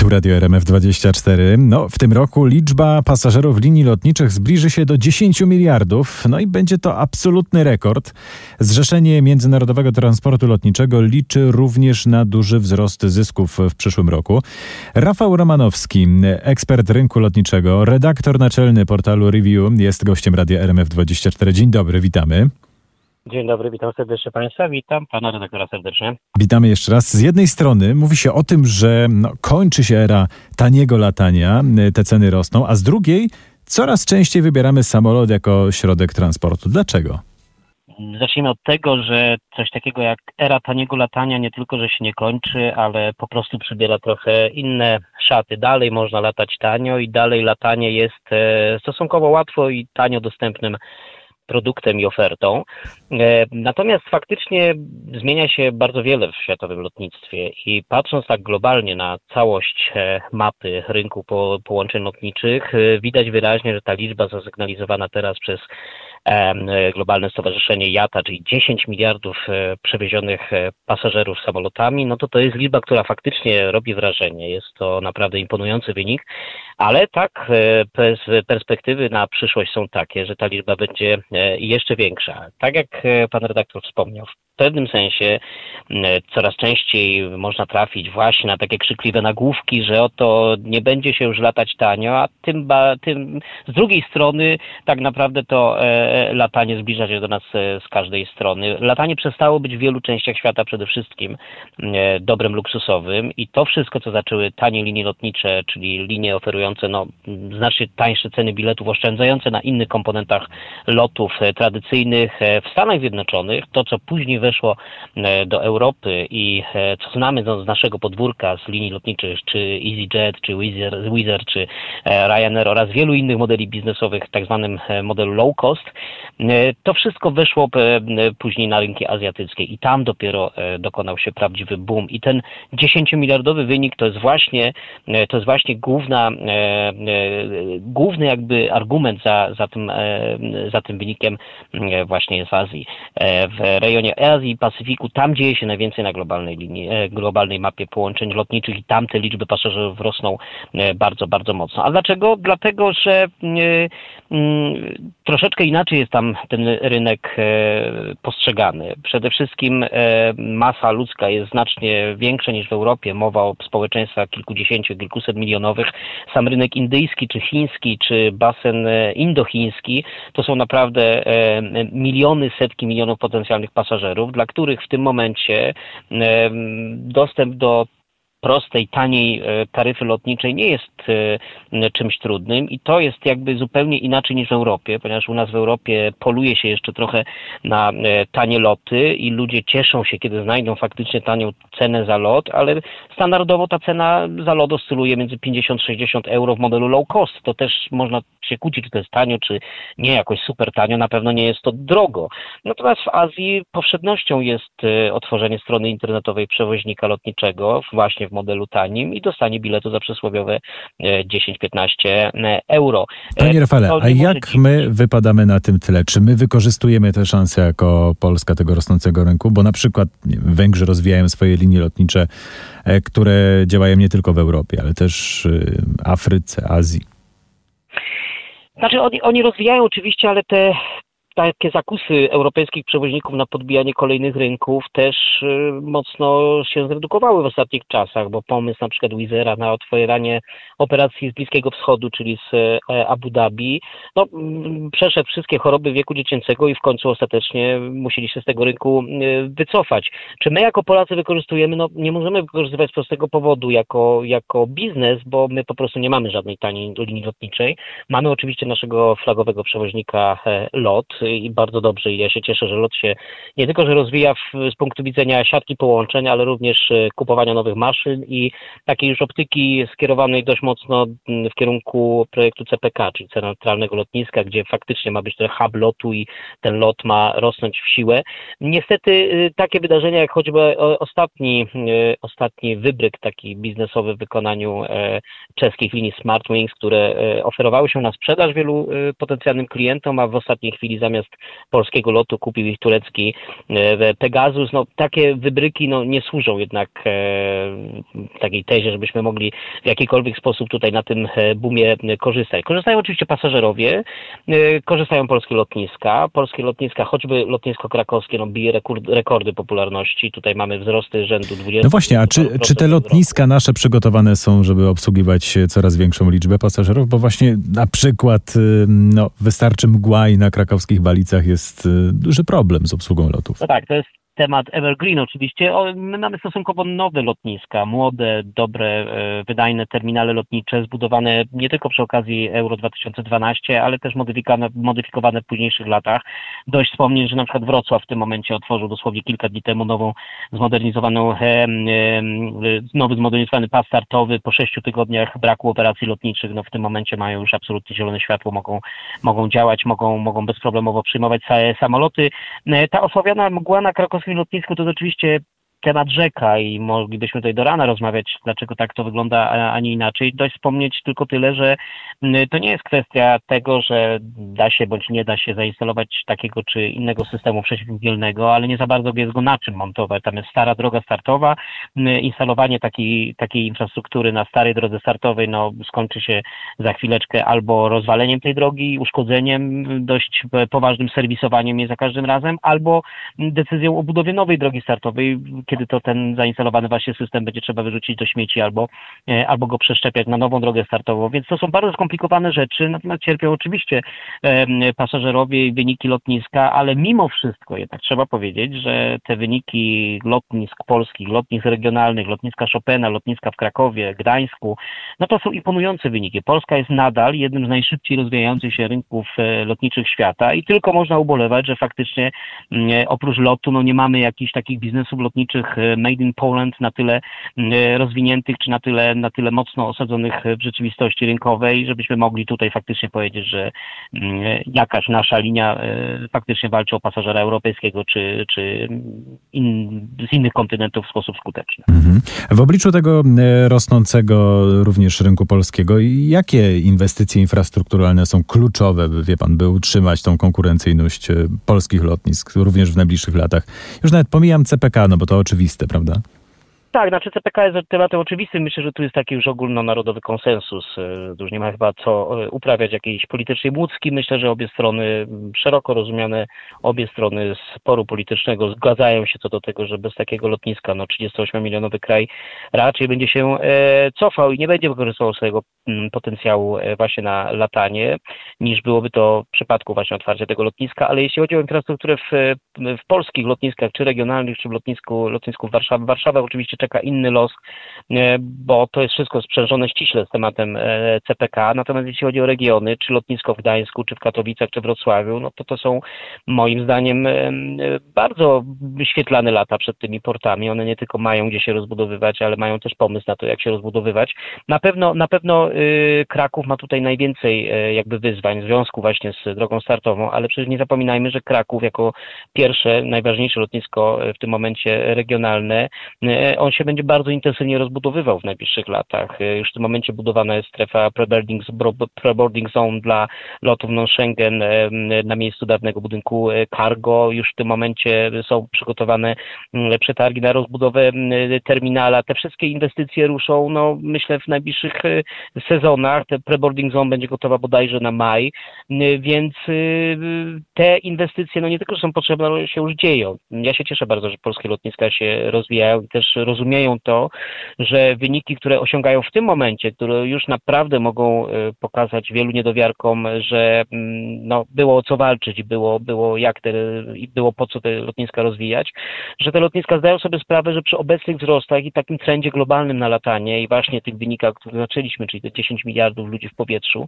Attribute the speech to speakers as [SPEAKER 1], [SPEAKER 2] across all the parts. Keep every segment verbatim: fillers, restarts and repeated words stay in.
[SPEAKER 1] Tu Radio R M F dwadzieścia cztery. No, w tym roku liczba pasażerów linii lotniczych zbliży się do dziesięć miliardów. No i będzie to absolutny rekord. Zrzeszenie Międzynarodowego Transportu Lotniczego liczy również na duży wzrost zysków w przyszłym roku. Rafał Romanowski, ekspert rynku lotniczego, redaktor naczelny portalu Review, jest gościem Radia R M F dwadzieścia cztery. Dzień dobry, witamy.
[SPEAKER 2] Dzień dobry, witam serdecznie Państwa, witam Pana redaktora serdecznie.
[SPEAKER 1] Witamy jeszcze raz. Z jednej strony mówi się o tym, że no, kończy się era taniego latania, te ceny rosną, a z drugiej coraz częściej wybieramy samolot jako środek transportu. Dlaczego?
[SPEAKER 2] Zacznijmy od tego, że coś takiego jak era taniego latania nie tylko, że się nie kończy, ale po prostu przybiera trochę inne szaty. Dalej można latać tanio i dalej latanie jest stosunkowo łatwo i tanio dostępnym produktem i ofertą. Natomiast faktycznie zmienia się bardzo wiele w światowym lotnictwie i patrząc tak globalnie na całość mapy rynku po, połączeń lotniczych, widać wyraźnie, że ta liczba zasygnalizowana teraz przez globalne stowarzyszenie I A T A, czyli dziesięć miliardów przewiezionych pasażerów samolotami, no to to jest liczba, która faktycznie robi wrażenie. Jest to naprawdę imponujący wynik, ale tak z perspektywy na przyszłość są takie, że ta liczba będzie jeszcze większa. Tak jak pan redaktor wspomniał, w pewnym sensie coraz częściej można trafić właśnie na takie krzykliwe nagłówki, że oto nie będzie się już latać tanio, a tym, ba, tym z drugiej strony tak naprawdę to e, latanie zbliża się do nas z każdej strony. Latanie przestało być w wielu częściach świata przede wszystkim e, dobrem luksusowym i to wszystko, co zaczęły tanie linie lotnicze, czyli linie oferujące no, znacznie tańsze ceny biletów, oszczędzające na innych komponentach lotów e, tradycyjnych e, w Stanach Zjednoczonych, to co później weszło do Europy i co znamy z naszego podwórka, z linii lotniczych, czy EasyJet, czy Wizz Air, czy Ryanair oraz wielu innych modeli biznesowych, tak zwanym modelu low cost, to wszystko weszło później na rynki azjatyckie i tam dopiero dokonał się prawdziwy boom. I ten dziesięciomiliardowy wynik to jest właśnie, to jest właśnie główna, główny jakby argument za, za, tym, za tym wynikiem właśnie jest w Azji. W rejonie Azji i Pacyfiku, tam dzieje się najwięcej na globalnej linii, globalnej mapie połączeń lotniczych i tam te liczby pasażerów rosną bardzo, bardzo mocno. A dlaczego? Dlatego, że troszeczkę inaczej jest tam ten rynek postrzegany. Przede wszystkim masa ludzka jest znacznie większa niż w Europie. Mowa o społeczeństwach kilkudziesięciu, kilkuset milionowych. Sam rynek indyjski, czy chiński, czy basen indochiński to są naprawdę miliony, setki milionów potencjalnych pasażerów, dla których w tym momencie dostęp do prostej, taniej taryfy lotniczej nie jest czymś trudnym i to jest jakby zupełnie inaczej niż w Europie, ponieważ u nas w Europie poluje się jeszcze trochę na tanie loty i ludzie cieszą się, kiedy znajdą faktycznie tanią cenę za lot, ale standardowo ta cena za lot oscyluje między pięćdziesiąt sześćdziesiąt euro w modelu low cost. To też można się kłócić, czy to jest tanio, czy nie jakoś super tanio, na pewno nie jest to drogo. Natomiast w Azji powszednością jest otworzenie strony internetowej przewoźnika lotniczego właśnie w modelu tanim i dostanie biletu za przysłowiowe dziesięć piętnaście euro.
[SPEAKER 1] Panie Rafale, a jak my wypadamy na tym tle? Czy my wykorzystujemy te szanse jako Polska tego rosnącego rynku? Bo na przykład nie wiem, Węgrzy rozwijają swoje linie lotnicze, które działają nie tylko w Europie, ale też w Afryce, Azji.
[SPEAKER 2] Znaczy oni, oni rozwijają oczywiście, ale te takie zakusy europejskich przewoźników na podbijanie kolejnych rynków też mocno się zredukowały w ostatnich czasach, bo pomysł na przykład Wizz Aira na otwieranie operacji z Bliskiego Wschodu, czyli z Abu Dhabi, no, przeszedł wszystkie choroby wieku dziecięcego i w końcu ostatecznie musieli się z tego rynku wycofać. Czy my jako Polacy wykorzystujemy? No nie możemy wykorzystywać z prostego powodu jako, jako biznes, bo my po prostu nie mamy żadnej taniej linii lotniczej. Mamy oczywiście naszego flagowego przewoźnika LOT, i bardzo dobrze i ja się cieszę, że LOT się nie tylko, że rozwija w, z punktu widzenia siatki połączeń, ale również kupowania nowych maszyn i takiej już optyki skierowanej dość mocno w kierunku projektu C P K, czyli centralnego lotniska, gdzie faktycznie ma być ten hub lotu i ten lot ma rosnąć w siłę. Niestety takie wydarzenia jak choćby ostatni, ostatni wybryk taki biznesowy w wykonaniu czeskich linii Smartwings, które oferowały się na sprzedaż wielu potencjalnym klientom, a w ostatniej chwili zamiast zamiast polskiego lotu kupił ich turecki Pegasus. No, takie wybryki no, nie służą jednak e, takiej tezie, żebyśmy mogli w jakikolwiek sposób tutaj na tym boomie korzystać. Korzystają oczywiście pasażerowie, e, korzystają polskie lotniska. Polskie lotniska, choćby lotnisko krakowskie, no, bije rekord, rekordy popularności. Tutaj mamy wzrosty rzędu dwudziestu.
[SPEAKER 1] No właśnie, a czy, czy te lotniska nasze przygotowane są, żeby obsługiwać coraz większą liczbę pasażerów? Bo właśnie na przykład no, wystarczy mgła i na krakowskich Balicach jest duży problem z obsługą lotów.
[SPEAKER 2] No tak, to jest temat evergreen oczywiście. O, my mamy stosunkowo nowe lotniska, młode, dobre, wydajne terminale lotnicze, zbudowane nie tylko przy okazji Euro dwa tysiące dwanaście, ale też modyfikowane, modyfikowane w późniejszych latach. Dość wspomnieć, że na przykład Wrocław w tym momencie otworzył dosłownie kilka dni temu nową, zmodernizowaną, e, e, nowy zmodernizowany pas startowy. Po sześciu tygodniach braku operacji lotniczych, no w tym momencie mają już absolutnie zielone światło, mogą, mogą działać, mogą, mogą bezproblemowo przyjmować samoloty. Ta osławiona mgła na krakowskim lotnisku to jest oczywiście temat rzeka i moglibyśmy tutaj do rana rozmawiać, dlaczego tak to wygląda, a nie inaczej. Dość wspomnieć tylko tyle, że to nie jest kwestia tego, że da się bądź nie da się zainstalować takiego czy innego systemu przeciwmgnielnego, ale nie za bardzo jest go na czym montować. Tam jest stara droga startowa. Instalowanie takiej, takiej infrastruktury na starej drodze startowej no, skończy się za chwileczkę albo rozwaleniem tej drogi, uszkodzeniem, dość poważnym serwisowaniem jej za każdym razem, albo decyzją o budowie nowej drogi startowej, kiedy to ten zainstalowany właśnie system będzie trzeba wyrzucić do śmieci albo, albo go przeszczepiać na nową drogę startową. Więc to są bardzo skomplikowane rzeczy, natomiast cierpią oczywiście e, pasażerowie i wyniki lotniska, ale mimo wszystko jednak trzeba powiedzieć, że te wyniki lotnisk polskich, lotnisk regionalnych, lotniska Chopina, lotniska w Krakowie, Gdańsku, no to są imponujące wyniki. Polska jest nadal jednym z najszybciej rozwijających się rynków e, lotniczych świata i tylko można ubolewać, że faktycznie e, oprócz lotu no nie mamy jakichś takich biznesów lotniczych made in Poland na tyle rozwiniętych, czy na tyle, na tyle mocno osadzonych w rzeczywistości rynkowej, żebyśmy mogli tutaj faktycznie powiedzieć, że jakaś nasza linia faktycznie walczy o pasażera europejskiego, czy, czy in, z innych kontynentów w sposób skuteczny.
[SPEAKER 1] Mhm. W obliczu tego rosnącego również rynku polskiego, jakie inwestycje infrastrukturalne są kluczowe, wie pan, by utrzymać tą konkurencyjność polskich lotnisk, również w najbliższych latach? Już nawet pomijam C P K, no bo to oczywiste, prawda?
[SPEAKER 2] Tak, znaczy C P K jest tematem oczywistym. Myślę, że tu jest taki już ogólnonarodowy konsensus. Już nie ma chyba co uprawiać jakiejś politycznej błódzki. Myślę, że obie strony, szeroko rozumiane obie strony sporu politycznego zgadzają się co do tego, że bez takiego lotniska no trzydziestoośmiomilionowy kraj raczej będzie się e, cofał i nie będzie wykorzystywał swojego m, potencjału e, właśnie na latanie, niż byłoby to w przypadku właśnie otwarcia tego lotniska. Ale jeśli chodzi o infrastrukturę w, w polskich lotniskach, czy regionalnych, czy w lotnisku, lotnisku w Warszawie, Warszawa oczywiście czeka inny los, bo to jest wszystko sprzężone ściśle z tematem C P K. Natomiast jeśli chodzi o regiony, czy lotnisko w Gdańsku, czy w Katowicach, czy w Wrocławiu, no to to są moim zdaniem bardzo wyświetlane lata przed tymi portami. One nie tylko mają gdzie się rozbudowywać, ale mają też pomysł na to, jak się rozbudowywać. Na pewno, na pewno Kraków ma tutaj najwięcej jakby wyzwań w związku właśnie z drogą startową, ale przecież nie zapominajmy, że Kraków jako pierwsze, najważniejsze lotnisko w tym momencie regionalne, on się będzie bardzo intensywnie rozbudowywał w najbliższych latach. Już w tym momencie budowana jest strefa pre-boarding, pre-boarding zone dla lotów non-Schengen na miejscu dawnego budynku cargo. Już w tym momencie są przygotowane przetargi na rozbudowę terminala. Te wszystkie inwestycje ruszą, no myślę, w najbliższych sezonach. Te pre-boarding zone będzie gotowa bodajże na maj, więc te inwestycje, no nie tylko są potrzebne, ale się już dzieją. Ja się cieszę bardzo, że polskie lotniska się rozwijają i też rozumieją to, że wyniki, które osiągają w tym momencie, które już naprawdę mogą pokazać wielu niedowiarkom, że no, było o co walczyć, było, było jak te, i było po co te lotniska rozwijać, że te lotniska zdają sobie sprawę, że przy obecnych wzrostach i takim trendzie globalnym na latanie i właśnie tych wynikach, które zaczęliśmy, czyli te dziesięć miliardów ludzi w powietrzu,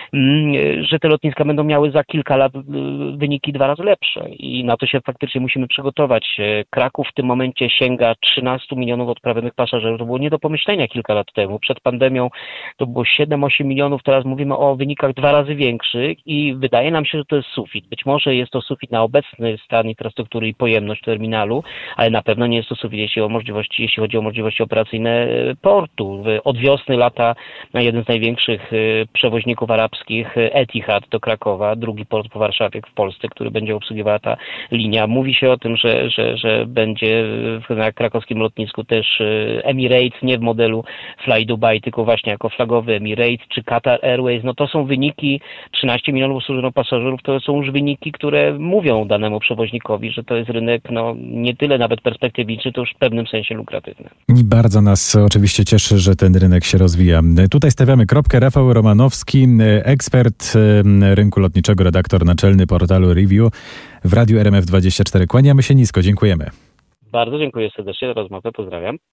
[SPEAKER 2] że te lotniska będą miały za kilka lat wyniki dwa razy lepsze i na to się faktycznie musimy przygotować. Kraków w tym momencie sięga trzynastu milionów odprawionych pasażerów. To było nie do pomyślenia kilka lat temu. Przed pandemią to było siedem osiem milionów, teraz mówimy o wynikach dwa razy większych i wydaje nam się, że to jest sufit. Być może jest to sufit na obecny stan infrastruktury i pojemność terminalu, ale na pewno nie jest to sufit, jeśli, o możliwości, jeśli chodzi o możliwości operacyjne portu. Od wiosny lata jeden z największych y, przewoźników arabskich, y, Etihad do Krakowa, drugi port po Warszawie w Polsce, który będzie obsługiwała ta linia. Mówi się o tym, że, że, że będzie w, na krakowskim lotnisku też y, Emirates, nie w modelu Fly Dubai, tylko właśnie jako flagowy Emirates czy Qatar Airways. No to są wyniki, trzynaście milionów obsłużonych pasażerów, to są już wyniki, które mówią danemu przewoźnikowi, że to jest rynek no, nie tyle nawet perspektywiczny, to już w pewnym sensie lukratywny.
[SPEAKER 1] I bardzo nas oczywiście cieszy, że ten rynek się rozwija. Tutaj stawiamy kropkę. Rafał Romanowski, ekspert rynku lotniczego, redaktor naczelny portalu Review w Radiu R M F dwadzieścia cztery. Kłaniamy się nisko, dziękujemy.
[SPEAKER 2] Bardzo dziękuję serdecznie za rozmowę, pozdrawiam.